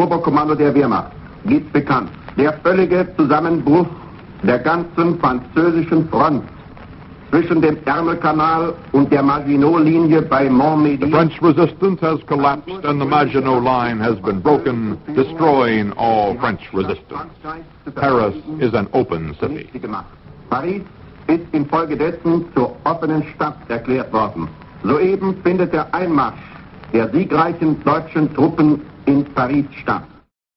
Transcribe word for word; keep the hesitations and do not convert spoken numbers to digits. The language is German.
Oberkommando der Wehrmacht gibt bekannt: Der völlige Zusammenbruch der ganzen französischen Front zwischen dem Ärmelkanal und der Maginot-Linie bei Montmédy. The French resistance has collapsed and the Maginot Line has been broken, destroying all French resistance. Paris is an open city. Paris ist infolgedessen zur offenen Stadt erklärt worden. Soeben findet der Einmarsch der siegreichen deutschen Truppen in Paris statt.